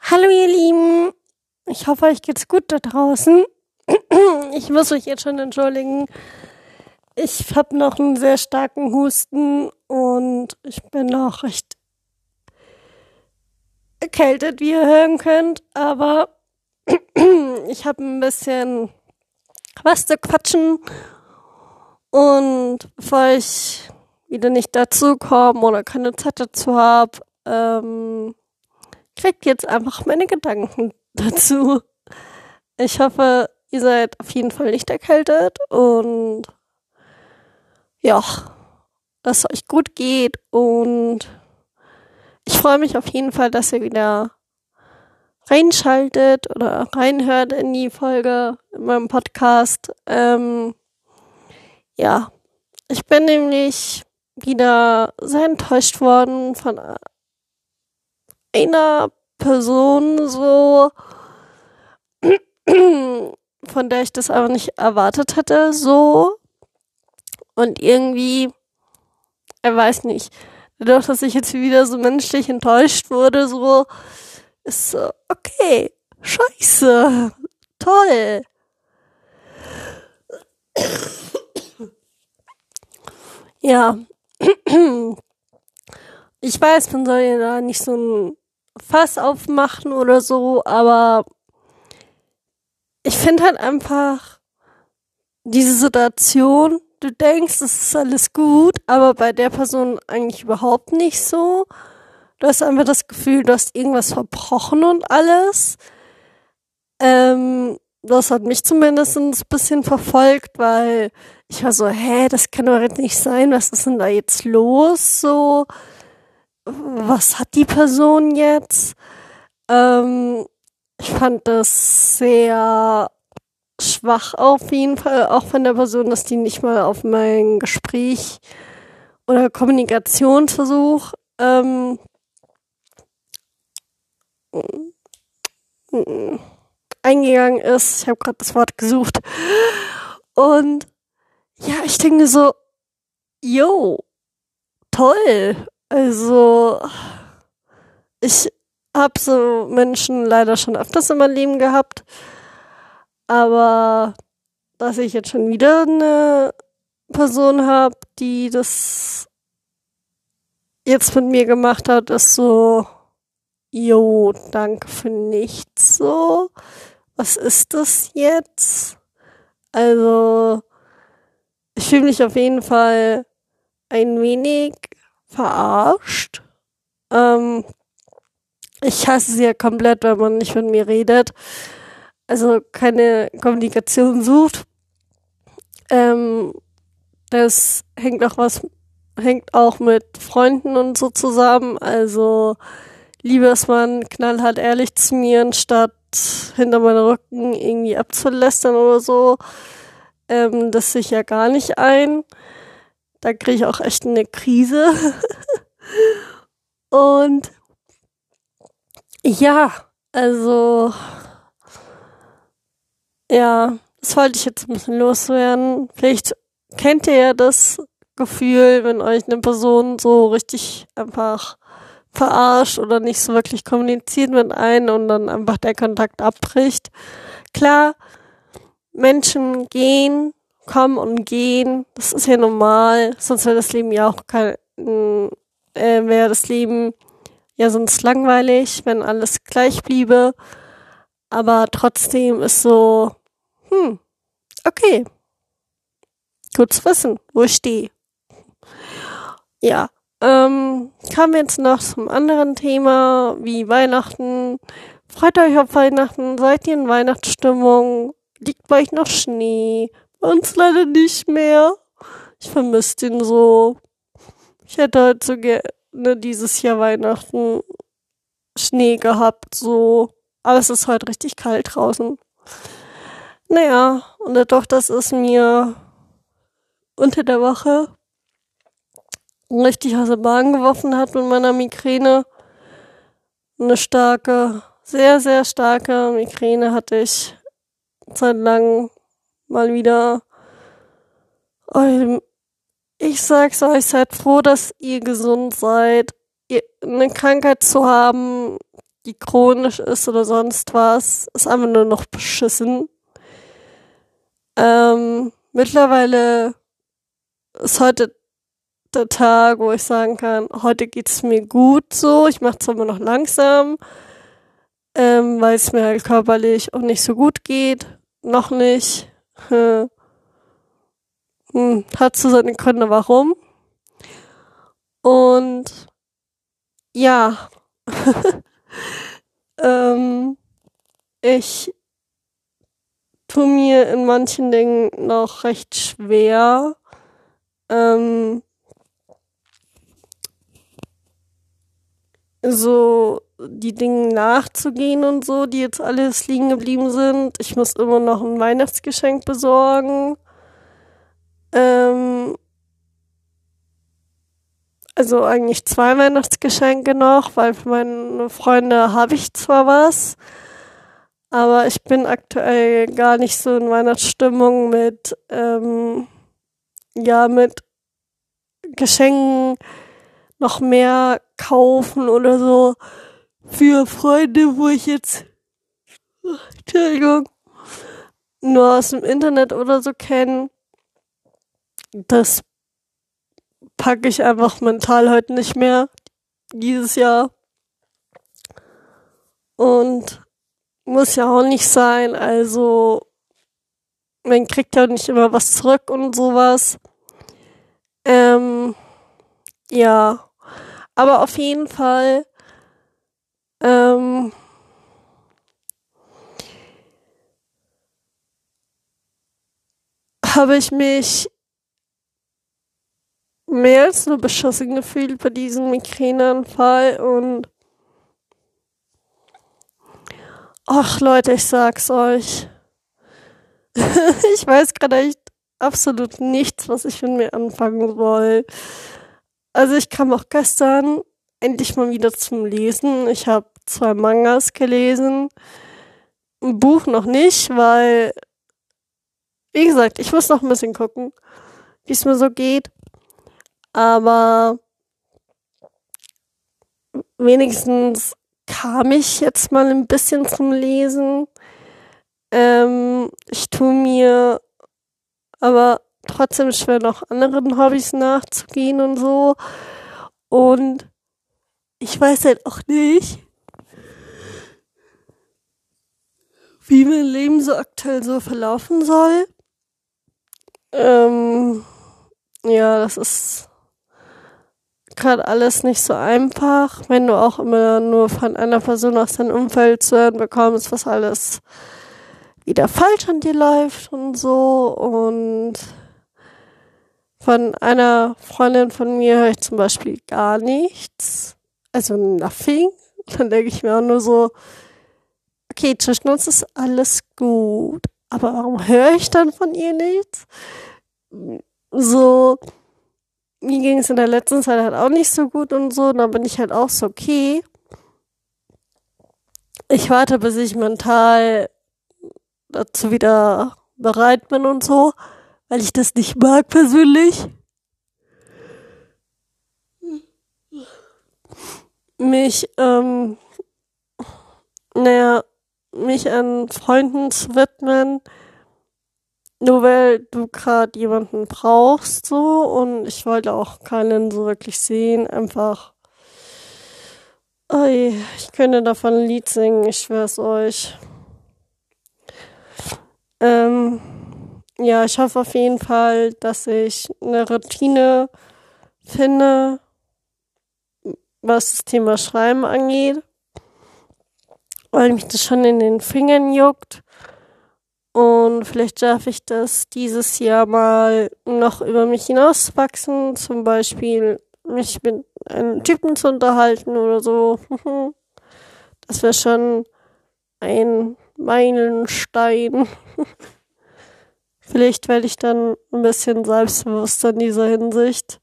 Hallo ihr Lieben, ich hoffe euch geht's gut da draußen. Ich muss euch jetzt schon entschuldigen. Ich habe noch einen sehr starken Husten und ich bin noch recht erkältet, wie ihr hören könnt. Aber ich habe ein bisschen was zu quatschen. Und bevor ich wieder nicht dazu komme oder keine Zeit dazu habe, kriegt jetzt einfach meine Gedanken dazu. Ich hoffe, ihr seid auf jeden Fall nicht erkältet und ja, dass es euch gut geht und ich freue mich auf jeden Fall, dass ihr wieder reinschaltet oder reinhört in die Folge in meinem Podcast. Ja, ich bin nämlich wieder sehr enttäuscht worden von einer Person so, von der ich das aber nicht erwartet hätte, so. Und irgendwie, ich weiß nicht, dadurch, dass ich jetzt wieder so menschlich enttäuscht wurde, so, ist so, okay, scheiße, toll. Ja, ich weiß, man soll ja da nicht so ein Fass aufmachen oder so, aber ich finde halt einfach diese Situation, du denkst, es ist alles gut, aber bei der Person eigentlich überhaupt nicht so. Du hast einfach das Gefühl, du hast irgendwas verbrochen und alles. Das hat mich zumindest ein bisschen verfolgt, weil ich war so, das kann doch jetzt nicht sein, was ist denn da jetzt los, so, was hat die Person jetzt? Ich fand das sehr schwach auf jeden Fall, auch von der Person, dass die nicht mal auf mein Gespräch oder Kommunikationsversuch eingegangen ist. Ich habe gerade das Wort gesucht. Und ja, ich denke so, yo, toll. Also, ich habe so Menschen leider schon öfters in meinem Leben gehabt. Aber dass ich jetzt schon wieder eine Person habe, die das jetzt mit mir gemacht hat, ist so, jo, danke für nichts, so. Was ist das jetzt? Also, ich fühle mich auf jeden Fall ein wenig verarscht. Ich hasse sie ja komplett, wenn man nicht mit mir redet. Also keine Kommunikation sucht. Das hängt auch mit Freunden und so zusammen. Also lieber ist man knallhart ehrlich zu mir, anstatt hinter meinem Rücken irgendwie abzulästern oder so. Das sehe ich ja gar nicht ein. Da kriege ich auch echt eine Krise. Und ja, also ja, das wollte ich jetzt ein bisschen loswerden. Vielleicht kennt ihr ja das Gefühl, wenn euch eine Person so richtig einfach verarscht oder nicht so wirklich kommuniziert mit einem und dann einfach der Kontakt abbricht. Klar, Menschen kommen und gehen. Das ist ja normal. Sonst wäre das Leben ja auch wäre das Leben ja sonst langweilig, wenn alles gleich bliebe. Aber trotzdem ist so, okay, gut zu wissen, wo ich stehe. Ja, kommen wir jetzt noch zum anderen Thema, wie Weihnachten. Freut euch auf Weihnachten, seid ihr in Weihnachtsstimmung? Liegt bei euch noch Schnee? Bei uns leider nicht mehr. Ich vermisse den so. Ich hätte halt so gerne dieses Jahr Weihnachten Schnee gehabt, so. Aber es ist heute richtig kalt draußen. Naja, und dadurch, dass es mir unter der Woche richtig aus der Bahn geworfen hat mit meiner Migräne. Eine starke, sehr, sehr starke Migräne hatte ich seit langem mal wieder. Ich sag's euch, seid froh, dass ihr gesund seid. Eine Krankheit zu haben, die chronisch ist oder sonst was, ist einfach nur noch beschissen. Mittlerweile ist heute der Tag, wo ich sagen kann, heute geht's mir gut so. Ich mache zwar immer noch langsam, weil es mir halt körperlich auch nicht so gut geht. Noch nicht. Hat so seine Gründe, warum. Und ja, ich tue mir in manchen Dingen noch recht schwer. So die Dinge nachzugehen und so, die jetzt alles liegen geblieben sind. Ich muss immer noch ein Weihnachtsgeschenk besorgen. Also eigentlich 2 Weihnachtsgeschenke noch, weil für meine Freunde habe ich zwar was, aber ich bin aktuell gar nicht so in Weihnachtsstimmung mit mit Geschenken noch mehr kaufen oder so für Freunde, wo ich jetzt nur aus dem Internet oder so kenne. Das packe ich einfach mental heute nicht mehr dieses Jahr. Und muss ja auch nicht sein, also man kriegt ja nicht immer was zurück und sowas. Ja, aber auf jeden Fall habe ich mich mehr als nur beschissen gefühlt bei diesem Migräneanfall und ach Leute, ich sag's euch. Ich weiß gerade echt absolut nichts, was ich mit mir anfangen soll. Also ich kam auch gestern endlich mal wieder zum Lesen. Ich habe 2 Mangas gelesen. Ein Buch noch nicht, weil, wie gesagt, ich muss noch ein bisschen gucken, wie es mir so geht. Aber wenigstens kam ich jetzt mal ein bisschen zum Lesen. Ich tue mir aber trotzdem schwer, noch anderen Hobbys nachzugehen und so. Und ich weiß halt auch nicht, wie mein Leben so aktuell so verlaufen soll. Ja, das ist gerade alles nicht so einfach, wenn du auch immer nur von einer Person aus deinem Umfeld zu hören bekommst, was alles wieder falsch an dir läuft und so. Und von einer Freundin von mir höre ich zum Beispiel gar nichts. Also nothing. Dann denke ich mir auch nur so, okay, zwischen uns ist alles gut. Aber warum höre ich dann von ihr nichts? So, mir ging es in der letzten Zeit halt auch nicht so gut und so. Und dann bin ich halt auch so, okay. Ich warte, bis ich mental dazu wieder bereit bin und so, weil ich das nicht mag persönlich. Mich an Freunden zu widmen, nur weil du gerade jemanden brauchst, so, und ich wollte auch keinen so wirklich sehen, einfach, ich könnte davon ein Lied singen, ich schwör's euch. Ja, ich hoffe auf jeden Fall, dass ich eine Routine finde, was das Thema Schreiben angeht, weil mich das schon in den Fingern juckt. Und vielleicht schaffe ich das dieses Jahr mal noch über mich hinauszuwachsen, zum Beispiel mich mit einem Typen zu unterhalten oder so. Das wäre schon ein Meilenstein. Vielleicht werde ich dann ein bisschen selbstbewusster in dieser Hinsicht.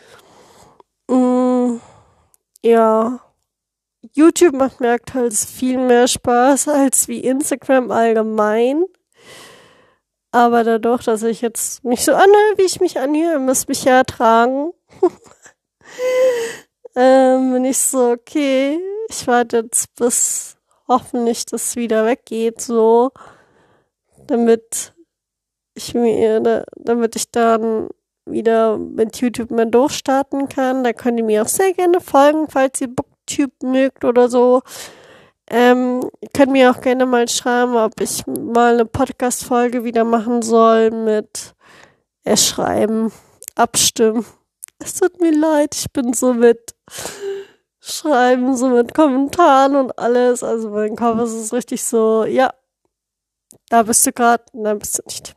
Ja, YouTube macht mir aktuell viel mehr Spaß als wie Instagram allgemein. Aber dadurch, dass ich jetzt mich so anhöre, wie ich mich anhöre, ihr müsst mich ja ertragen. Bin ich so, okay, ich warte jetzt, bis hoffentlich das wieder weggeht, so, damit ich dann wieder mit YouTube mehr durchstarten kann. Da könnt ihr mir auch sehr gerne folgen, falls ihr Booktube mögt oder so. Ihr könnt mir auch gerne mal schreiben, ob ich mal eine Podcast-Folge wieder machen soll mit Schreiben, abstimmen. Es tut mir leid, ich bin so mit Schreiben, so mit Kommentaren und alles. Also mein Kopf ist es richtig so, ja, da bist du gerade, nein, bist du nicht.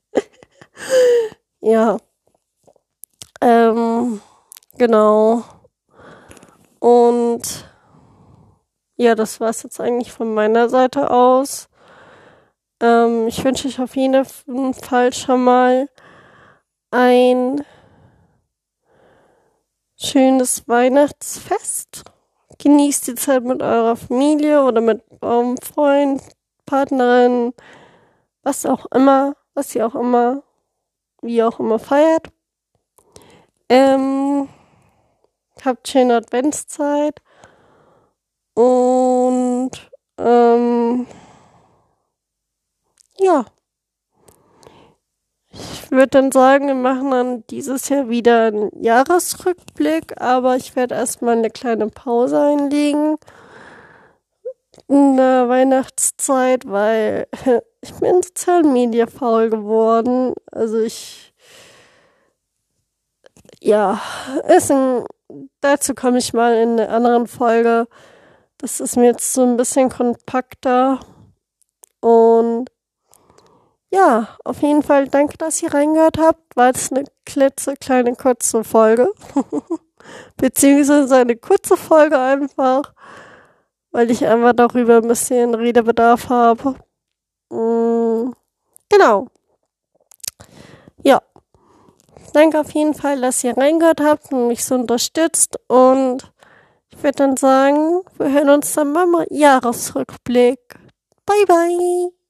Ja. Genau. Und ja, das war's jetzt eigentlich von meiner Seite aus. Ich wünsche euch auf jeden Fall schon mal ein schönes Weihnachtsfest. Genießt die Zeit mit eurer Familie oder mit eurem Freund, Partnerin, was ihr auch immer feiert. Habt schöne Adventszeit und ja. Ich würde dann sagen, wir machen dann dieses Jahr wieder einen Jahresrückblick, aber ich werde erstmal eine kleine Pause einlegen in der Weihnachtszeit, weil ich bin sozialen Media faul geworden. Also dazu komme ich mal in einer anderen Folge. Das ist mir jetzt so ein bisschen kompakter und ja, auf jeden Fall danke, dass ihr reingehört habt. War jetzt eine klitzekleine kurze Folge. Beziehungsweise eine kurze Folge einfach, weil ich einfach darüber ein bisschen Redebedarf habe. Genau. Ja. Danke auf jeden Fall, dass ihr reingehört habt und mich so unterstützt. Und ich würde dann sagen, wir hören uns dann beim Jahresrückblick. Bye, bye.